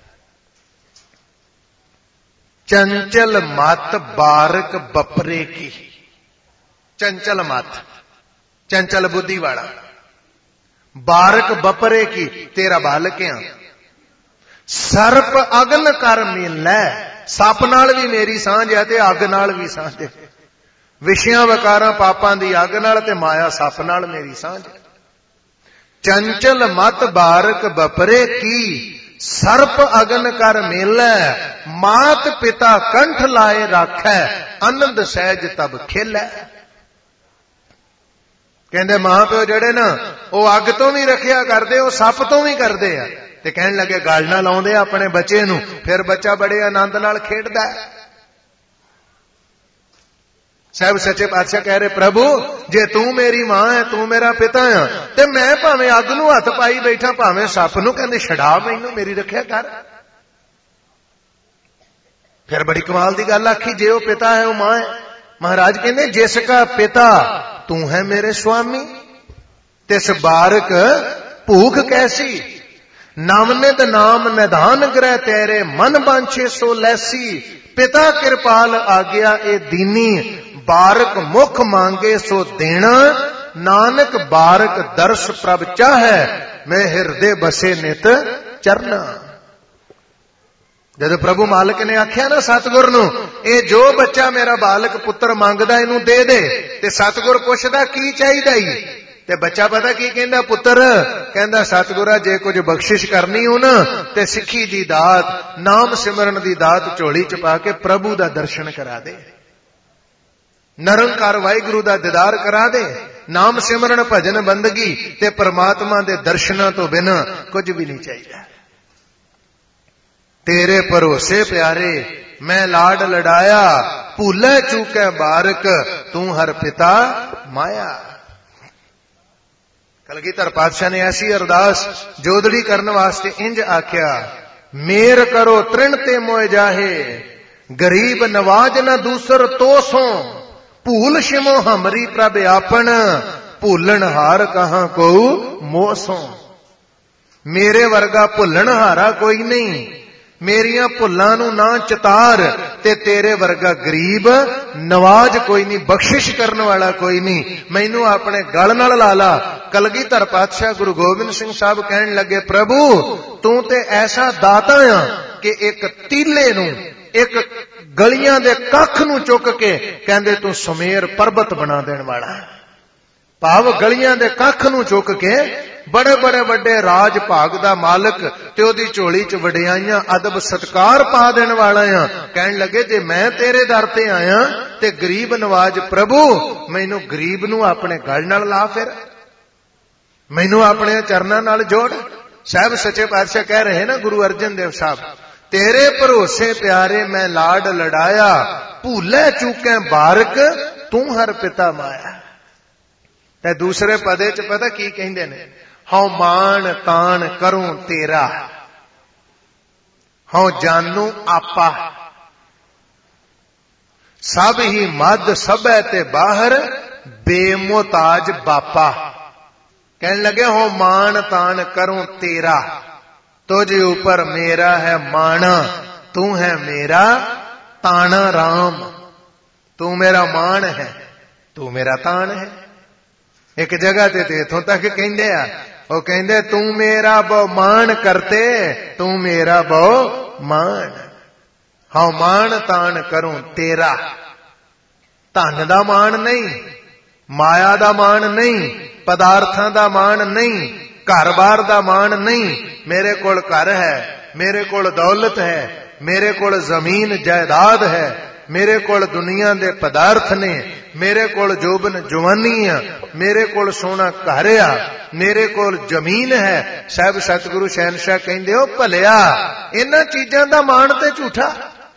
चंचल मत बारक बपरे की, चंचल मत चंचल बुद्धि वाला, बारक बपरे की तेरा बालक आ। सर्प अगन कर मिलै, ਸੱਪ ਨਾਲ ਵੀ ਮੇਰੀ ਸਾਂਝ ਹੈ ਤੇ ਅੱਗ ਨਾਲ ਵੀ ਸਾਂਝ ਹੈ। ਵਿਸ਼ਿਆਂ ਵਿਕਾਰਾਂ ਪਾਪਾਂ ਦੀ ਅੱਗ ਨਾਲ ਤੇ ਮਾਇਆ ਸੱਪ ਨਾਲ ਮੇਰੀ ਸਾਂਝ ਹੈ। ਚੰਚਲ ਮਤ ਬਾਰਕ ਬਪਰੇ ਕੀ ਸਰਪ ਅਗਨ ਕਰ ਮੇਲੈ ਮਾਤ ਪਿਤਾ ਕੰਠ ਲਾਏ ਰਾਖੈ ਆਨੰਦ ਸਹਿਜ ਤਬ ਖੇਲੈ। ਕਹਿੰਦੇ ਮਾਂ ਪਿਓ ਜਿਹੜੇ ਨਾ ਉਹ ਅੱਗ ਤੋਂ ਵੀ ਰੱਖਿਆ ਕਰਦੇ, ਉਹ ਸੱਪ ਤੋਂ ਵੀ ਕਰਦੇ ਆ। ਤੇ ਕਹਿਣ ਲੱਗੇ ਗਲ ਨਾ ਲਾਉਂਦੇ ਆਪਣੇ ਬੱਚੇ ਨੂੰ, ਫਿਰ ਬੱਚਾ ਬੜੇ ਆਨੰਦ ਨਾਲ ਖੇਡਦਾ। ਸਾਹਿਬ ਸੱਚੇ ਪਾਤਸ਼ਾਹ ਕਹਿ ਰਹੇ ਪ੍ਰਭੂ ਜੇ ਤੂੰ ਮੇਰੀ ਮਾਂ ਹੈ, ਤੂੰ ਮੇਰਾ ਪਿਤਾ ਆ, ਤੇ ਮੈਂ ਭਾਵੇਂ ਅੱਗ ਨੂੰ ਹੱਥ ਪਾਈ ਬੈਠਾ, ਭਾਵੇਂ ਸੱਪ ਨੂੰ, ਕਹਿੰਦੇ ਛਡਾ ਮੈਨੂੰ, ਮੇਰੀ ਰੱਖਿਆ ਕਰ। ਫਿਰ ਬੜੀ ਕਮਾਲ ਦੀ ਗੱਲ ਆਖੀ, ਜੇ ਉਹ ਪਿਤਾ ਹੈ ਉਹ ਮਾਂ ਹੈ। ਮਹਾਰਾਜ ਕਹਿੰਦੇ ਜਿਸ ਕਾ ਪਿਤਾ ਤੂੰ ਹੈ ਮੇਰੇ ਸੁਆਮੀ ਤਿਸ ਬਾਰਕ ਭੂਖ ਕੈਸੀ ਨਵਨਿਤ ਨਾਮ ਨਿਧਾਨ ਗ੍ਰਹਿ ਤੇਰੇ ਮਨ ਬਾਂਛੇ ਸੋ ਲੈਸੀ ਪਿਤਾ ਕਿਰਪਾਲ ਆਗਿਆ ਇਹ ਦੀਨੀ ਬਾਰਕ ਮੁਖ ਮੰਗੇ ਸੋ ਦੇਣਾ ਨਾਨਕ ਬਾਰਕ ਦਰਸ ਪ੍ਰਭ ਚਾਹੈ ਮੈਂ ਹਿਰਦੇ ਬਸੇ ਨਿਤ ਚਰਨਾ। ਜਦੋਂ ਪ੍ਰਭੂ ਮਾਲਕ ਨੇ ਆਖਿਆ ਨਾ ਸਤਿਗੁਰ ਨੂੰ, ਇਹ ਜੋ ਬੱਚਾ ਮੇਰਾ ਬਾਲਕ ਪੁੱਤਰ ਮੰਗਦਾ ਇਹਨੂੰ ਦੇ ਦੇ, ਤੇ ਸਤਿਗੁਰ ਪੁੱਛਦਾ ਕੀ ਚਾਹੀਦਾ ਈ, ਤੇ ਬੱਚਾ ਪਤਾ ਕੀ ਕਹਿੰਦਾ, ਪੁੱਤਰ ਕਹਿੰਦਾ ਸਤਿਗੁਰਾ ਜੇ ਕੁਝ ਬਖਸ਼ਿਸ਼ ਕਰਨੀ ਹੋ ਨਾ ਤੇ ਸਿੱਖੀ ਦੀ ਦਾਤ, ਨਾਮ ਸਿਮਰਨ ਦੀ ਦਾਤ ਝੋਲੀ ਚ ਪਾ ਕੇ ਪ੍ਰਭੂ ਦਾ ਦਰਸ਼ਨ ਕਰਾ ਦੇ, ਨਿਰੰਕਾਰ ਵਾਹਿਗੁਰੂ ਦਾ ਦੀਦਾਰ ਕਰਾ ਦੇ। ਨਾਮ ਸਿਮਰਨ ਭਜਨ ਬੰਦਗੀ ਤੇ ਪਰਮਾਤਮਾ ਦੇ ਦਰਸ਼ਨਾਂ ਤੋਂ ਬਿਨਾਂ ਕੁਝ ਵੀ ਨਹੀਂ ਚਾਹੀਦਾ। ਤੇਰੇ ਭਰੋਸੇ ਪਿਆਰੇ ਮੈਂ ਲਾਡ ਲੜਾਇਆ ਭੁੱਲੇ ਚੂਕੇ ਬਾਰਕ ਤੂੰ ਹਰ ਪਿਤਾ ਮਾਇਆ। ਕਲਗੀਧਰ ਪਾਤਸ਼ਾਹ ਨੇ ਐਸੀ ਅਰਦਾਸ ਜੋਦੜੀ ਕਰਨ ਵਾਸਤੇ ਇੰਜ ਆਖਿਆ, ਮੇਰ ਕਰੋ ਤ੍ਰਿਣ ਤੇ ਮੋਏ ਜਾਹੇ ਗਰੀਬ ਨਵਾਜ ਨਾ ਦੂਸਰ ਤੋਸੋਂ ਭੂਲ ਸ਼ਿਮੋ ਹਮਰੀ ਪ੍ਰਭ ਆਪਨ ਭੁੱਲਣ ਹਾਰ ਕਹਾਂ ਕੋ ਮੋਸੋਂ। ਮੇਰੇ ਵਰਗਾ ਭੁੱਲਣ ਹਾਰਾ ਕੋਈ ਨਹੀਂ, ਮੇਰੀਆਂ ਭੁੱਲਾਂ ਨੂੰ ਨਾ ਚਿਤਾਰ, ਤੇ ਤੇਰੇ ਵਰਗਾ ਗਰੀਬ ਨਵਾਜ ਕੋਈ ਨਹੀਂ, ਬਖਸ਼ਿਸ਼ ਕਰਨ ਵਾਲਾ ਕੋਈ ਨਹੀਂ, ਮੈਨੂੰ ਆਪਣੇ ਗਲ ਨਾਲ ਲਾ ਲਾ। ਕਲਗੀਧਰ ਪਾਤਸ਼ਾਹ ਗੁਰੂ ਗੋਬਿੰਦ ਸਿੰਘ ਸਾਹਿਬ ਕਹਿਣ ਲੱਗੇ ਪ੍ਰਭੂ ਤੂੰ ਤੇ ਐਸਾ ਦਾਤਾ ਆ ਕਿ ਇੱਕ ਤੀਲੇ ਨੂੰ, ਇੱਕ ਗਲੀਆਂ ਦੇ ਕੱਖ ਨੂੰ ਚੁੱਕ ਕੇ ਕਹਿੰਦੇ ਤੂੰ ਸੁਮੇਰ ਪਰਬਤ ਬਣਾ ਦੇਣ ਵਾਲਾ। ਭਾਵ ਗਲੀਆਂ ਦੇ ਕੱਖ ਨੂੰ ਚੁੱਕ ਕੇ ਬੜੇ ਬੜੇ ਵੱਡੇ ਰਾਜ ਭਾਗ ਦਾ ਮਾਲਕ ਤੇ ਉਹਦੀ ਝੋਲੀ ਚ ਵਡਿਆਈਆਂ ਅਦਬ ਸਤਕਾਰ ਪਾ ਦੇਣ ਵਾਲਾ ਆ। ਕਹਿਣ ਲੱਗੇ ਜੇ ਮੈਂ ਤੇਰੇ ਦਰ ਤੇ ਆਇਆ ਤੇ ਗਰੀਬ ਨਵਾਜ ਪ੍ਰਭੂ ਮੈਨੂੰ ਗਰੀਬ ਨੂੰ ਆਪਣੇ ਗਲ ਨਾਲ ਲਾ, ਫਿਰ ਮੈਨੂੰ ਆਪਣੇ ਚਰਨਾਂ ਨਾਲ ਜੋੜ। ਸਾਹਿਬ ਸੱਚੇ ਪਾਤਸ਼ਾਹ ਕਹਿ ਰਹੇ ਨਾ ਗੁਰੂ ਅਰਜਨ ਦੇਵ ਸਾਹਿਬ, ਤੇਰੇ ਭਰੋਸੇ ਪਿਆਰੇ ਮੈਂ ਲਾਡ ਲੜਾਇਆ ਭੁੱਲੇ ਚੂਕੇ ਬਾਰਕ ਤੂੰ ਹਰ ਪਿਤਾ ਮਾਇਆ। ਤੇ ਦੂਸਰੇ ਪਦੇ ਚ ਪਤਾ ਕੀ ਕਹਿੰਦੇ ਨੇ, ਹਉ ਮਾਣ ਤਾਣ ਕਰੂੰ ਤੇਰਾ ਹਉ ਜਾਨੂ ਆਪਾ ਸਭ ਹੀ ਮਦ ਸਭੈ ਤੇ ਬਾਹਰ ਬੇਮੁਤਾਜ ਬਾਪਾ। ਕਹਿਣ ਲੱਗੇ ਹੋ ਮਾਣ ਤਾਣ ਕਰੂੰ ਤੇਰਾ तुझ ऊपर मेरा है माना तू है मेरा ताना राम। तू मेरा मान है तू मेरा तान है। एक जगह ते इथों तक कहंदे आ, वो कहंदे तू मेरा बहु मान करते तू मेरा बहु मान। हाँ मान तान करूं तेरा, धन दा मान नहीं, माया दा मान नहीं, पदार्थां दा मान नहीं, घर बार दा मान नहीं। मेरे कोल घर है, मेरे कोल दौलत है, मेरे कोल जमीन जायदाद है, मेरे कोल दुनिया दे पदार्थ ने, मेरे कोल जोबन जवानी आ, मेरे कोल सोना घर आ, मेरे कोल जमीन है। साहब सतगुरु शहनशाह कहंदे हो भलिया इन्हां चीजां दा मान ते झूठा,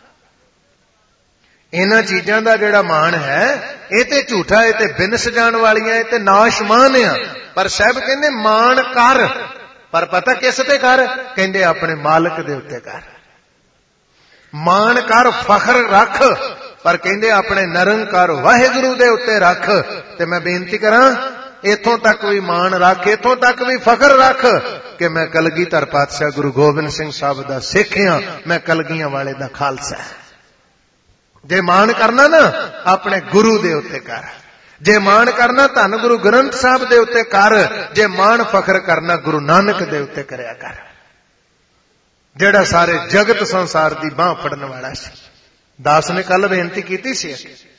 इन्हां चीजां दा जिहड़ा मान है ये ते झूठा, ये ते बिनस जाण वालियां, ये ते नाशमान आ। पर साहब कहंदे मान कर, पर पता किस ते कर, कहंदे अपने मालिक दे उत्ते कर। मान कर फखर रख, पर कहंदे अपने निरंकार वाहिगुरू दे उत्ते रख। ते मैं बेनती करां इथों तक भी मान रख, इथों तक भी फखर रख कि मैं कलगीधर पातशाह गुरु गोबिंद सिंह साहब दा सिख हां, मैं कलगियां वाले दा खालसा। जे मान करना ना अपने गुरु दे उत्ते कर, जे मान करना धन गुरु ग्रंथ साहब दे उत्ते कर, जे मान फखर करना गुरु नानक दे उत्ते करया कर। ਜਿਹੜਾ ਸਾਰੇ ਜਗਤ ਸੰਸਾਰ ਦੀ ਬਾਂਹ ਫੜਨ ਵਾਲਾ ਸੀ। ਦਾਸ ਨੇ ਕੱਲ ਬੇਨਤੀ ਕੀਤੀ ਸੀ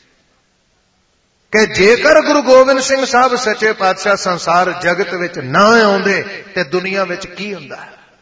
ਕਿ ਜੇਕਰ ਗੁਰੂ ਗੋਬਿੰਦ ਸਿੰਘ ਸਾਹਿਬ ਸੱਚੇ ਪਾਤਸ਼ਾਹ ਸੰਸਾਰ ਜਗਤ ਵਿੱਚ ਨਾ ਆਉਂਦੇ ਤੇ ਦੁਨੀਆ ਵਿੱਚ ਕੀ ਹੁੰਦਾ।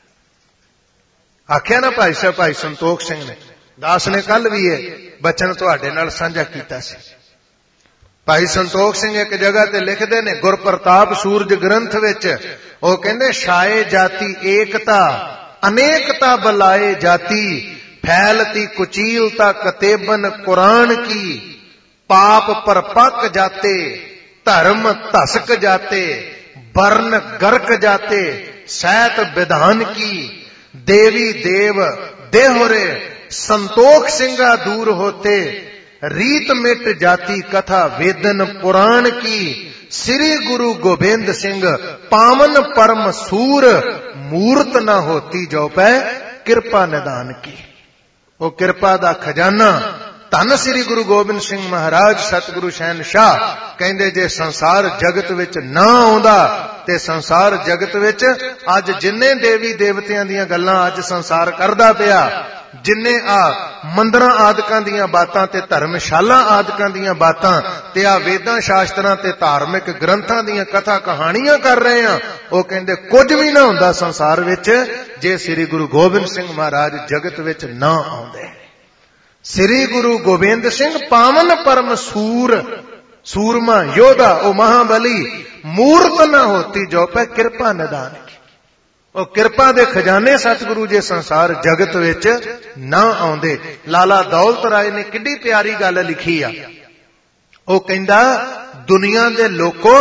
ਆਖਿਆ ਨਾ ਭਾਈ ਸਾਹਿਬ ਭਾਈ ਸੰਤੋਖ ਸਿੰਘ ਨੇ, ਦਾਸ ਨੇ ਕੱਲ ਵੀ ਇਹ ਬਚਨ ਤੁਹਾਡੇ ਨਾਲ ਸਾਂਝਾ ਕੀਤਾ ਸੀ। ਭਾਈ ਸੰਤੋਖ ਸਿੰਘ ਇੱਕ ਜਗ੍ਹਾ ਤੇ ਲਿਖਦੇ ਨੇ ਗੁਰ ਪ੍ਰਤਾਪ ਸੂਰਜ ਗ੍ਰੰਥ ਵਿੱਚ, ਉਹ ਕਹਿੰਦੇ ਛਾਏ ਜਾਤੀ ਏਕਤਾ ਅਨੇਕਤਾ ਬੁਲਾਏ ਜਾਤੀ, फैलती कुचीलता कतेबन कुरान की, पाप परपक जाते धर्म धसक जाते, वर्ण गर्क जाते सैत विधान की, देवी देव देहुरे संतोख सिंगा दूर होते, रीत मिट जाती कथा वेदन पुराण की, श्री गुरु गोबिंद सिंह पावन परम सूर, मूर्त न होती जो पै किरपा निदान की। वो किरपा दा खजाना धन श्री गुरु गोबिंद सिंह महाराज सतगुरु शहनशाह कहंदे जे संसार जगत विच ना आउंदा ते संसार जगत विच अज जिन्ने देवी देवतियां दीयां गल्लां अज संसार करदा पिया, जिन्ने आ मंदिरां आदकां दीयां बातां ते धर्मशाला आदकां दीयां बातां ते आ वेदां शास्त्रां ते धार्मिक ग्रंथां दीयां कथा कहानियां कर रहे हैं, वो कहंदे कुछ भी ना हुंदा संसार विच जे श्री गुरु गोबिंद सिंह महाराज जगत विच ना आउंदे। श्री गुरु गोबिंद सिंह पावन परम सूर, सूरमा योधा ओ महाबली, मूर्त न होती जो पे किरपा निदान की। ਉਹ ਕਿਰਪਾ ਦੇ ਖਜ਼ਾਨੇ ਸਤਿਗੁਰੂ ਜੇ ਸੰਸਾਰ ਜਗਤ ਵਿੱਚ ਨਾ ਆਉਂਦੇ। ਲਾਲਾ ਦੌਲਤ ਰਾਏ ਨੇ ਕਿੱਡੀ ਪਿਆਰੀ ਗੱਲ ਲਿਖੀ ਆ। ਉਹ ਕਹਿੰਦਾ ਦੁਨੀਆ ਦੇ ਲੋਕੋ,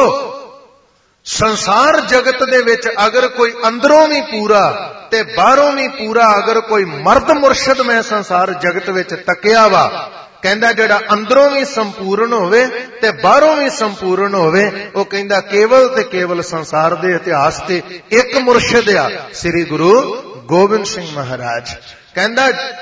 ਸੰਸਾਰ ਜਗਤ ਦੇ ਵਿੱਚ ਅਗਰ ਕੋਈ ਅੰਦਰੋਂ ਵੀ ਪੂਰਾ ਤੇ ਬਾਹਰੋਂ ਵੀ ਪੂਰਾ ਅਗਰ ਕੋਈ ਮਰਦ ਮੁਰਸ਼ਿਦ ਮੈਂ ਸੰਸਾਰ ਜਗਤ ਵਿੱਚ ਤੱਕਿਆ ਵਾ, ਕਹਿੰਦਾ ਜਿਹੜਾ ਅੰਦਰੋਂ ਵੀ ਸੰਪੂਰਨ ਹੋਵੇ ਤੇ ਬਾਹਰੋਂ ਵੀ ਸੰਪੂਰਨ ਹੋਵੇ, ਉਹ ਕਹਿੰਦਾ ਕੇਵਲ ਤੇ ਕੇਵਲ ਸੰਸਾਰ ਦੇ ਇਤਿਹਾਸ ਤੇ ਇੱਕ ਮੁਰਸ਼ਿਦ ਆ, ਸ੍ਰੀ ਗੁਰੂ ਗੋਬਿੰਦ ਸਿੰਘ ਮਹਾਰਾਜ। ਕਹਿੰਦਾ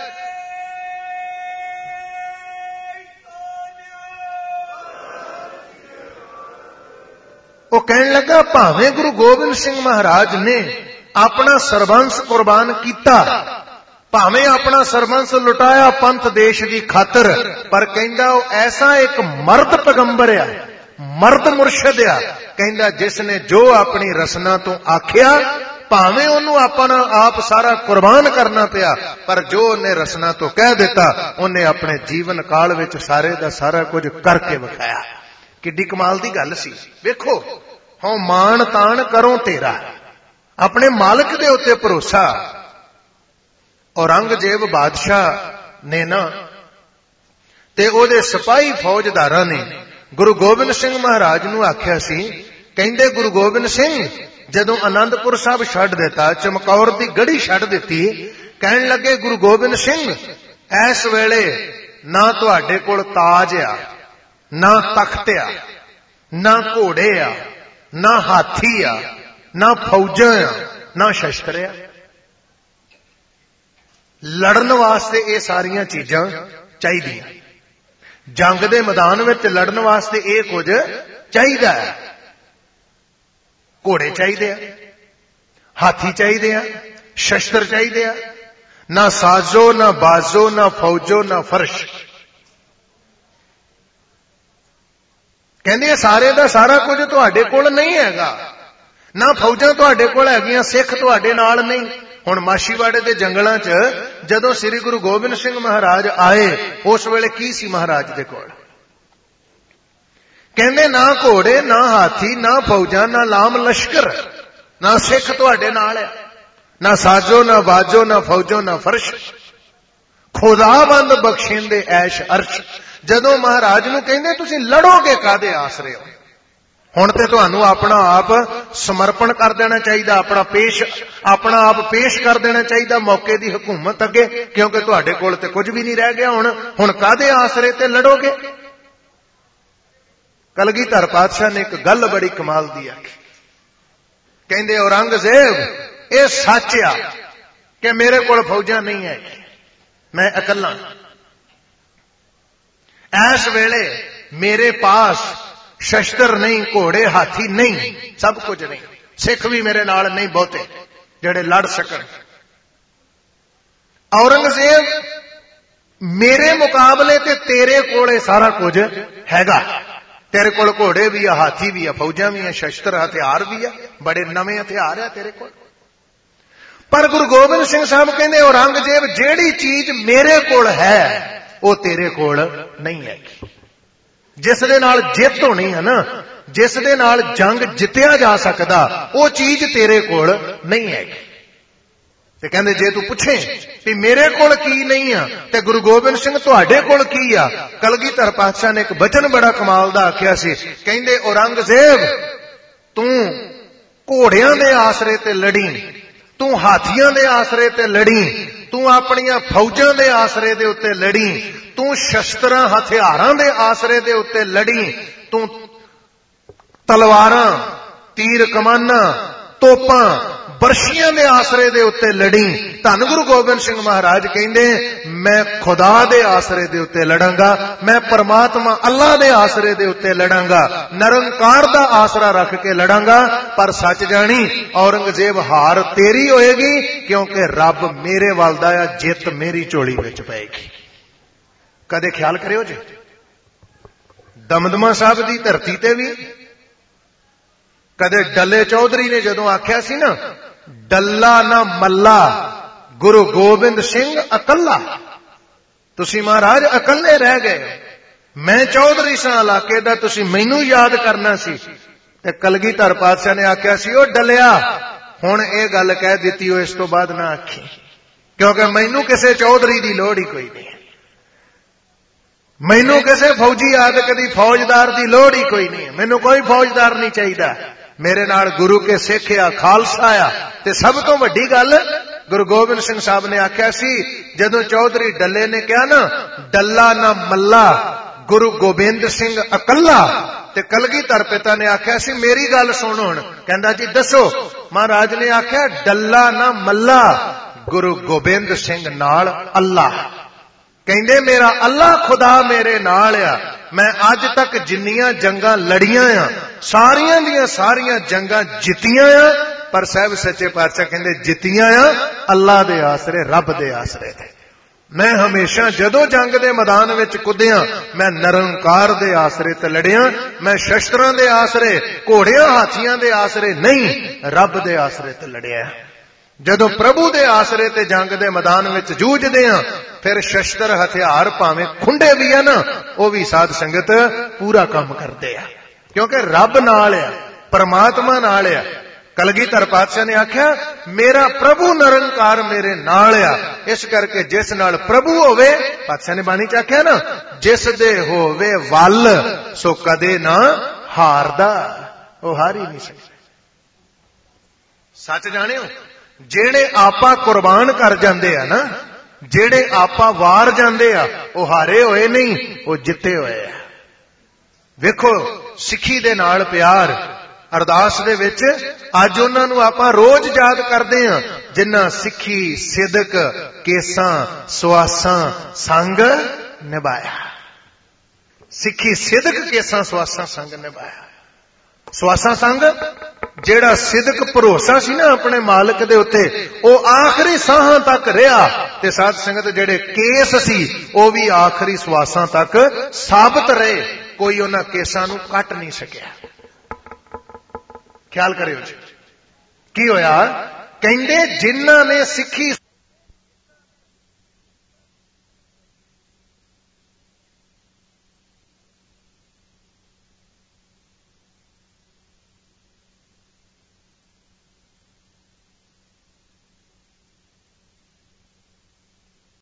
ਉਹ ਕਹਿਣ ਲੱਗਾ ਭਾਵੇਂ ਗੁਰੂ ਗੋਬਿੰਦ ਸਿੰਘ ਮਹਾਰਾਜ ਨੇ ਆਪਣਾ ਸਰਬੰਸ ਕੁਰਬਾਨ ਕੀਤਾ, ਭਾਵੇਂ ਆਪਣਾ ਸਰਬੰਸ ਲੁਟਾਇਆ ਪੰਥ ਦੇਸ਼ ਦੀ ਖਾਤਰ, ਪਰ ਕਹਿੰਦਾ ਉਹ ਐਸਾ ਇੱਕ ਮਰਦ ਪੈਗੰਬਰ ਆ, ਮਰਦ ਮੁਰਸ਼ਿਦ ਆ, ਕਹਿੰਦਾ ਜਿਸ ਨੇ ਜੋ ਆਪਣੀ ਰਸਨਾ ਤੋਂ ਆਖਿਆ ਭਾਵੇਂ ਉਹਨੂੰ ਆਪਣਾ ਆਪ ਸਾਰਾ ਕੁਰਬਾਨ ਕਰਨਾ ਪਿਆ, ਪਰ ਜੋ ਉਹਨੇ ਰਸਨਾ ਤੋਂ ਕਹਿ ਦਿੱਤਾ ਉਹਨੇ ਆਪਣੇ ਜੀਵਨ ਕਾਲ ਵਿੱਚ ਸਾਰੇ ਦਾ ਸਾਰਾ ਕੁਝ ਕਰਕੇ ਵਿਖਾਇਆ। ਕਿੱਡੀ ਕਮਾਲ ਦੀ ਗੱਲ ਸੀ। ਵੇਖੋ ਹਉ ਮਾਣ ਤਾਣ ਕਰੋ ਤੇਰਾ, ਆਪਣੇ ਮਾਲਕ ਦੇ ਉੱਤੇ ਭਰੋਸਾ। औरंगजेब बादशाह ने ना ते ओदे सिपाही फौजदारां ने गुरु गोबिंद सिंह महाराज नूं आख्या सी, कहंदे गुरु गोबिंद सिंह जदों आनंदपुर साहब छड्ड दिता, चमकौर दी गढ़ी छड्ड दिती, कहण लगे गुरु गोबिंद सिंह इस वेले ना तुहाडे कोल ताज आ, ना तख्त आ, ना घोड़े आ, ना हाथी आ, ना फौजां आ, ना शस्त्र आ। लड़न वास्ते ये सारियां चीजां चाहिए, जंग दे मैदान में लड़न वास्ते ये कुछ चाहिए। घोड़े चाहिए, हाथी चाहिए, शस्त्र चाहिए, ना साजो ना बाजो ना फौजो ना फर्श। कहंदे सारे दा सारा कुछ तुहाडे कोल नहीं हैगा, ना फौजां तुहाडे कोल हैगियां, सिख तुहाडे नाल नहीं। हुण माछीवाड़े के जंगलों च जदों श्री गुरु गोबिंद सिंह महाराज आए उस वेले की सी महाराज दे कोल? कहंदे ना घोड़े ना हाथी ना फौजा ना लाम लश्कर, ना सिख तुहाडे नाल है, ना साजो ना बाजो ना फौजो ना फर्श, खुदाबंद बख्शिंदे ऐश अर्श। जदों महाराज नूं कहंदे तुसीं लड़ोगे कादे आसरे हो, हुण ते तुहानूं अपना आप समर्पण कर देना चाहिए, अपना आप पेश कर देना चाहिए मौके दी हुकूमत अगे, क्योंकि तुहाडे कोल ते कुछ भी नहीं रह गया। हुण कादे आसरे ते लड़ोगे? कलगीधर पातशाह ने एक गल बड़ी कमाल दी आखी, कहंदे औरंगजेब ये सच आ कि मेरे कोल फौजां नहीं है, मैं अकल्ला, इस वेले मेरे पास शस्त्र नहीं, घोड़े हाथी नहीं, सब कुछ नहीं, सिख भी मेरे नाल नहीं बहुते जेड़े लड़ सकन। औरंगजेब मेरे मुकाबले ते तेरे कोले सारा कुछ हैगा, तेरे कोल घोड़े भी आ, हाथी भी आ, फौजां भी आ, शस्त्र हथियार भी आ, बड़े नवे हथियार आ तेरे कोल। पर गुरु गोबिंद सिंह साहब कहते औरंगजेब जेड़ी चीज मेरे कोल है वो तेरे कोल नहीं है। जिस दे नाल जित होनी है ना, जिस दे नाल जंग जितया जा सकता, वो चीज तेरे कोल नहीं है। ते कहंदे जे तू पुछे कि मेरे कोल की नहीं आ ते गुरु गोबिंद सिंह तुहाडे कोल की आ। कलगीधर पातशाह ने एक वचन बड़ा कमाल दा आख्या सी, कहंदे औरंगजेब तू घोड़ियां दे आसरे ते लड़ी, तू हाथियां दे आसरे ते लड़ी, तू अपनियां फौजां दे आसरे दे उत्ते लड़ी, तू शस्त्रां हथियारां दे आसरे दे उत्ते लड़ी, तू तलवारां तीर कमाना तोपां बरशियां दे आसरे दे उत्ते लड़ी। धन गुरु गोबिंद सिंह महाराज कहंदे मैं खुदा दे आसरे दे उत्ते लड़ांगा, मैं परमात्मा अल्लाह दे आसरे दे उत्ते लड़ांगा, निरंकार दा आसरा रख के लड़ांगा। पर सच जानी औरंगजेब हार तेरी होएगी, क्योंकि रब मेरे वल दा आ, जित मेरी झोली विच पएगी। कदे ख्याल करियो जी, दमदमा साहब दी धरती ते भी कदे डल्ले चौधरी ने जदों आख्या सी ना, डल्ला ना मल्ला गुरु गोबिंद सिंह अकल्ला, तुसी महाराज अकल्ले रह गए, मैं चौधरी सा इलाके दा, तुसी मैनू याद करना सी। ते कलगीधर पातशाह ने आख्या सी, ओ डलिया हुण ये गल कह दित्ती हो, इस तो बाद ना आखी, क्योंकि मैनू किसी चौधरी की लोड़ ही कोई नहीं, मैनू किसी फौजी आदि दी फौजदार की लोड़ ही कोई नहीं, मैनू कोई फौजदार नहीं चाहिए, मेरे नाल गुरु के सिख आ, खालसा आ। ते सब तो वड्डी गल गुरु गोबिंद सिंह साहब ने आख्या सी, जदों चौधरी डल्ले ने कहा ना डल्ला ना मल्ला गुरु गोबिंद सिंह अकल्ला, ते कलगीधर पिता ने आख्या सी मेरी गल सुन हुण। कहंदा जी दसो। महाराज ने आख्या डल्ला ना मल्ला गुरु गोबिंद सिंह नाल अल्लाह, कहंदे मेरा अल्लाह खुदा मेरे नाल आ, मैं अज तक जिन्नियां जंगां लड़ियां आ सारियां दियां सारियां जंगां जितियां आ, पर साहब सच्चे पातशाह कहंदे जितियां आ अल्लाह दे आसरे, रब दे आसरे ते। मैं हमेशा जदों जंग दे मैदान विच कुद्दियां मैं निरंकार दे आसरे ते लड़ियां, मैं शस्त्रां दे आसरे घोड़ियां हाथियां दे आसरे नहीं, रब दे आसरे ते लड़िया। जदों प्रभु दे आसरे ते जंग दे मैदान विच जूझदे आ, फिर शस्त्र हथियार भावें खुंडे भी है ना, वो भी साध संगत पूरा काम करते हैं, क्योंकि रब नाल आ, परमात्मा नाल आ। कलगीधर पातशाह ने आख्या मेरा प्रभु निरंकार मेरे नाल आ, इस करके जिस नाल प्रभु होवे, पातशाह ने बाणी च आख्या ना, जिस दे होवे वल सो कदे ना हारदा, वो हार ही नहीं सकता। सच जाने हो, जेड़े आपा कुर्बान कर जाते हैं ना, जेड़े आपा वार जाते आ, वो हारे होए नहीं, वो जिते होए आ। वेखो सिक्खी दे नाल प्यार, अरदास दे विच अज उन्हां नूं आपां रोज याद करदे आ, जिन्हां सिक्खी सिदक केसां सुआसां संग निभाया। सिक्खी सिदक केसां सुआसां संग निभाया। सुआसां संग जेड़ा सिदक भरोसा सी ना अपने मालिक दे उत्ते, वो आखिरी साहां तक रहा, ते साध संगत जेड़े केस सी वो भी आखिरी सुआसां तक साबित रहे, कोई उन्हां केसां नूं कट नहीं सकिया। ख्याल करियो जी की होया, कहंदे जिन्हां ने सिक्खी